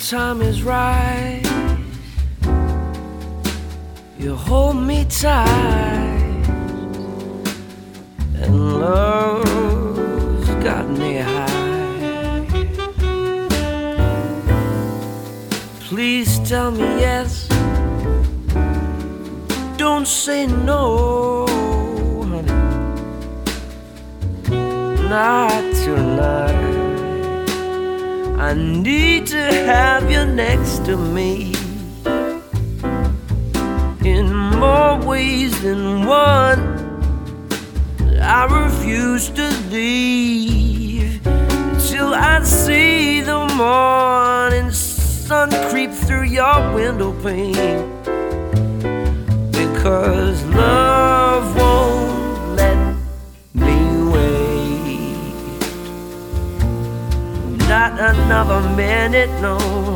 time is right, you hold me tight, and love's got me high. Please tell me yes, don't say no, honey, not tonight. I need to have you next to me in more ways than one. I refuse to leave till I see the morning sun creep through your window pane, because love won't let me wait. Not another minute, no.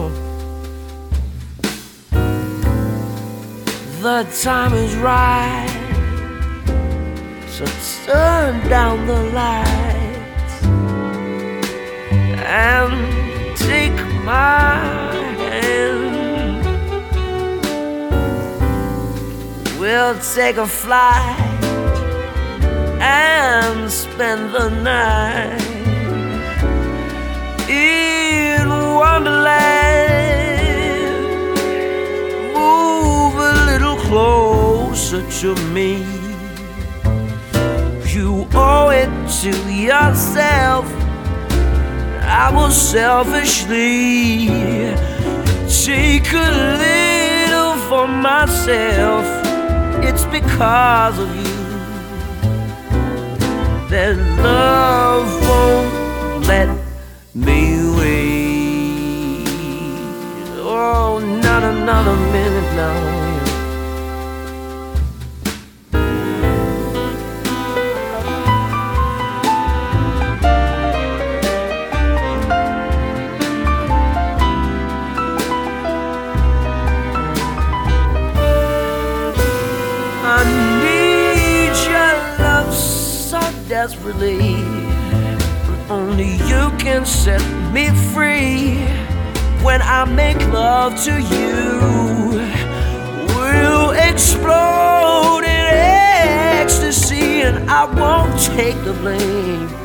The time is right, so turn down the lights and take my hand. We'll take a flight and spend the night in Wonderland. Move a little closer to me. You owe it to yourself. I will selfishly take a little for myself. It's because of you that love won't let me wait. Oh, not another minute now. I need your love so desperately. Only you can set me free. When I make love to you, we'll explode in ecstasy, and I won't take the blame.